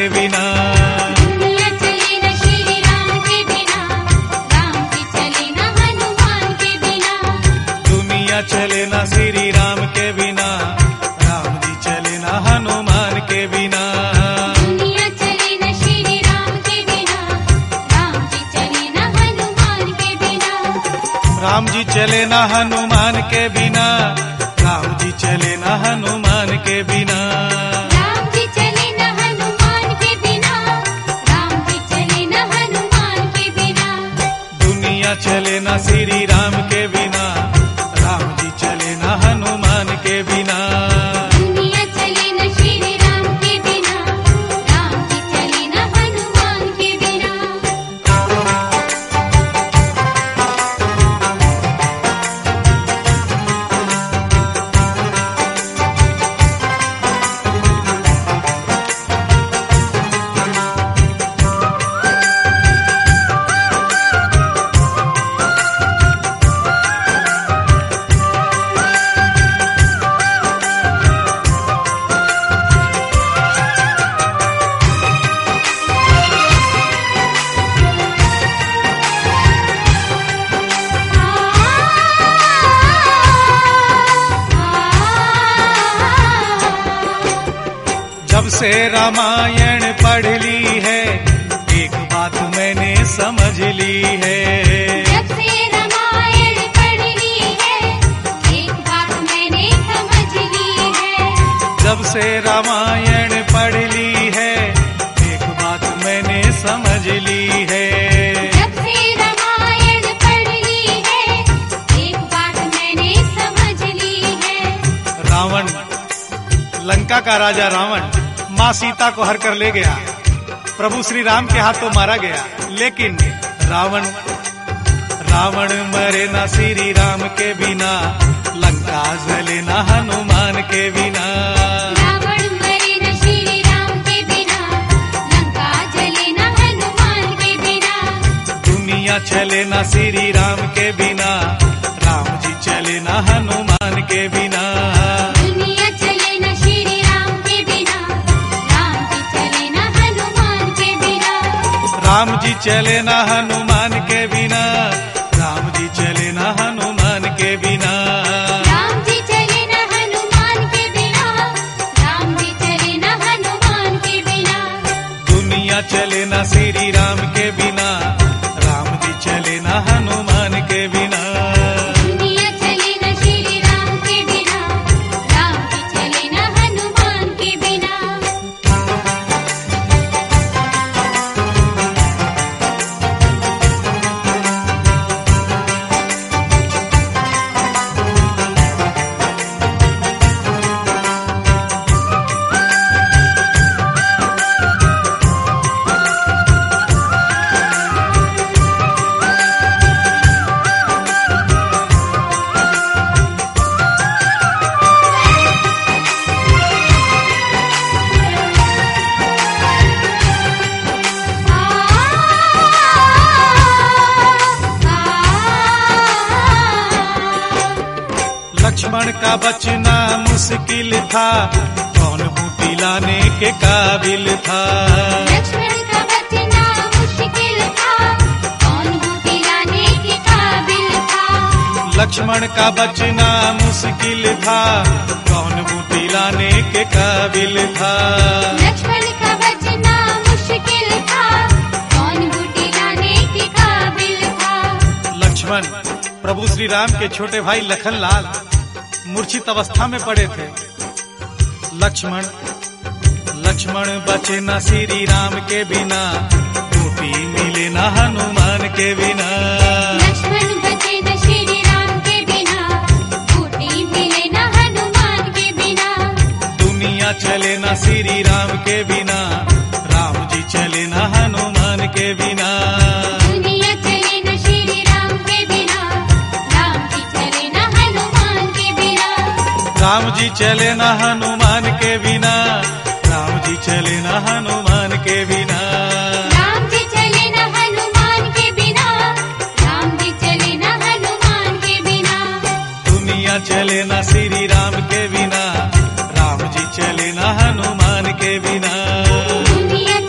के बिना। दुनिया चले न श्री राम के बिना, राम जी चले न हनुमान के बिना। दुनिया चले ना श्री राम के बिना, राम जी चले ना हनुमान के बिना। दुनिया चले न श्री राम के बिना, राम जी चले न हनुमान के बिना। राम जी चले ना हनुमान के बिना, राम जी चले ना हनुमान के बिना। राम जी चले न हनुमान के बिना, राम जी चले न हनुमान के बिना। दुनिया चले ना श्री राम के बिना, राम जी चले ना हनुमान के बिना। दुनिया चले न श्री राम के बिना, राम जी चले न हनुमान के बिना। जब से रामायण पढ़ ली है, एक बात मैंने समझ ली है। जब से रामायण पढ़ ली है, एक बात मैंने समझ ली है। जब से रामायण पढ़ ली है, एक बात मैंने समझ ली है। जब से रामायण पढ़ ली है, एक बात मैंने समझ ली है। रावण, लंका का राजा रावण माँ सीता को हर कर ले गया। प्रभु श्री राम के हाथों मारा गया। लेकिन रावण मरे ना श्री राम के बिना, लंका जले ना हनुमान के बिना। रावण मरे न श्री राम के बिना, लंका जले न हनुमान के बिना। दुनिया चले ना श्री राम के बिना, राम जी चले ना हनुमान के बिना। दुनिया चले न श्री राम के बिना, राम जी चले न हनुमान के बिना। राम जी चले ना हनुमान के बिना, राम जी चले ना हनुमान के बिना। राम जी चले न हनुमान के बिना, राम जी चले न हनुमान के बिना। दुनिया चले ना श्री राम के बिना, राम जी चले ना हनुमान के बिना। दुनिया चले न श्री राम के बिना, राम जी चले न हनुमान के बिना। लक्ष्मण का बचना मुश्किल था, कौन बूटी लाने के काबिल था। लक्ष्मण का बचना मुश्किल था, कौन बूटी लाने के काबिल था। लक्ष्मण का बचना मुश्किल था, कौन बूटी लाने के काबिल था। लक्ष्मण का बचना मुश्किल था, कौन बूटी लाने के काबिल था। लक्ष्मण प्रभु श्री राम के छोटे भाई लखन लाल मूर्छित अवस्था में पड़े थे। लक्ष्मण बचे न श्री राम के बिना, बूटी मिले न हनुमान के बिना। लक्ष्मण बचे न श्री राम के बिना, बूटी मिले न हनुमान के बिना। दुनिया चले न श्री राम के बिना, राम जी चले न हनुमान के बिना। दुनिया चले न श्री राम के बिना, राम जी चले न हनुमान के बिना। राम जी चले न हनुमान के बिना, राम जी चले न हनुमान के बिना। राम जी चले न हनुमान के बिना, राम जी चले न हनुमान के बिना। दुनिया चले न श्री राम के बिना, राम जी चले न हनुमान के बिना। दुनिया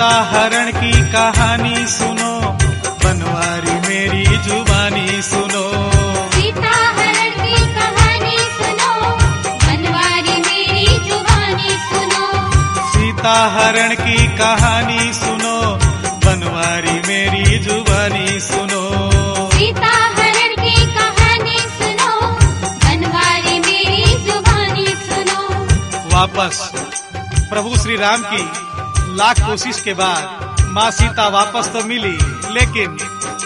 सीता हरण की कहानी सुनो, बनवारी मेरी जुबानी सुनो। सीता हरण की कहानी सुनो, बनवारी मेरी जुबानी सुनो। सीता हरण की कहानी सुनो, बनवारी मेरी जुबानी सुनो। सीता हरण की कहानी सुनो, बनवारी मेरी जुबानी सुनो। वापस प्रभु श्री राम की लाख कोशिश के बाद माँ सीता वापस तो मिली, लेकिन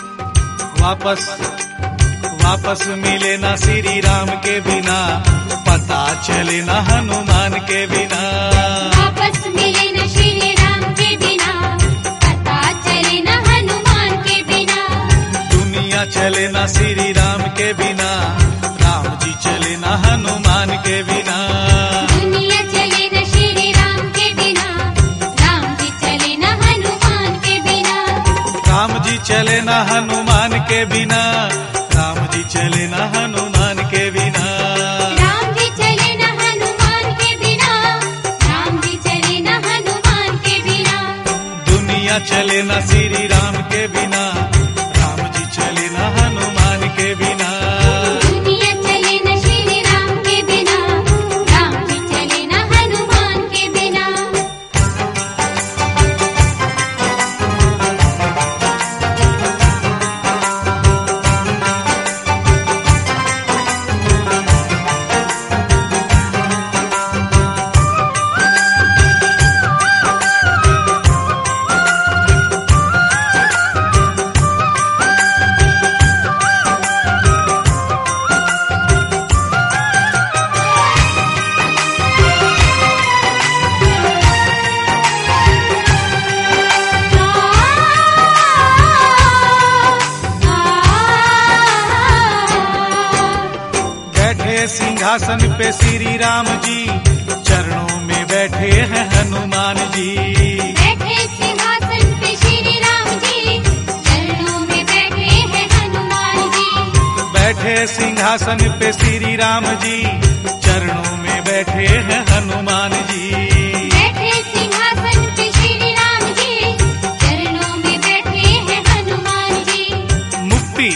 वापस मिले ना श्री राम के बिना, पता चले ना हनुमान के बिना। वापस मिले न श्री राम के बिना, पता चले न हनुमान के बिना। दुनिया चले ना श्री राम के बिना, राम जी चले ना हनुमान के बिना। दुनिया चले न श्री राम के बिना, राम जी चले न हनुमान के बिना। राम जी चले ना हनुमान के बिना, राम जी चले ना हनुमान के बिना। राम जी चले न हनुमान के बिना, राम जी चले न हनुमान के बिना। दुनिया चले ना श्री राम के बिना, राम जी चले ना हनुमान के बिना। दुनिया चले न श्री राम के बिना, राम जी चले न हनुमान के बिना। बैठे सिंहासन पे श्री राम जी, चरणों में बैठे हैं हनुमान जी। बैठे सिंहासन पे श्री राम जी, चरणों में बैठे हैं हनुमान जी। बैठे सिंहासन पे श्री राम जी, चरणों में बैठे हैं हनुमान जी। बैठे सिंहासन पे श्री राम जी, चरणों में बैठे हैं हनुमान जी। मुक्ति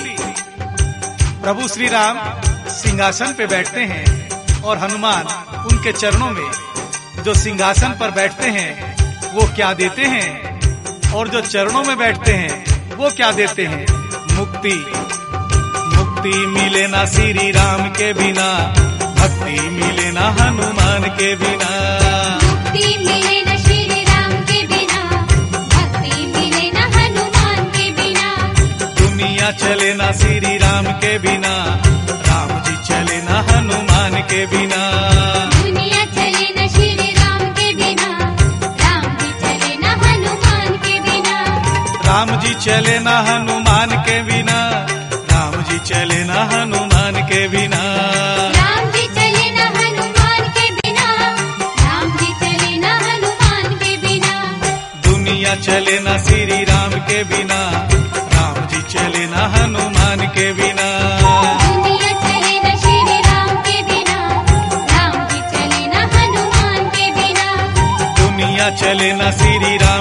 प्रभु श्री राम सिंहासन पे बैठते हैं और हनुमान उनके चरणों में जो सिंहासन पर बैठते हैं वो क्या देते हैं, और जो चरणों में बैठते हैं वो क्या देते हैं? मुक्ति। मुक्ति मिले ना श्री राम के बिना, भक्ति मिले ना हनुमान के बिना। मुक्ति मिले न श्री राम के बिना, भक्ति मिले न हनुमान के बिना। दुनिया चले ना श्री राम के बिना, राम जी चले ना हनुमान के बिना। दुनिया चले न श्री राम के बिना, राम जी चले न हनुमान के बिना। राम जी चले ना हनुमान के बिना, राम जी चले ना हनुमान के बिना। राम जी चले न हनुमान के बिना, राम जी चले न हनुमान के बिना। दुनिया चले ना श्री राम के बिना, राम जी चले ना हनुमान के बिना। दुनिया चले न श्री राम के बिना, राम जी चले न हनुमान के बिना। दुनिया चले ना श्री राम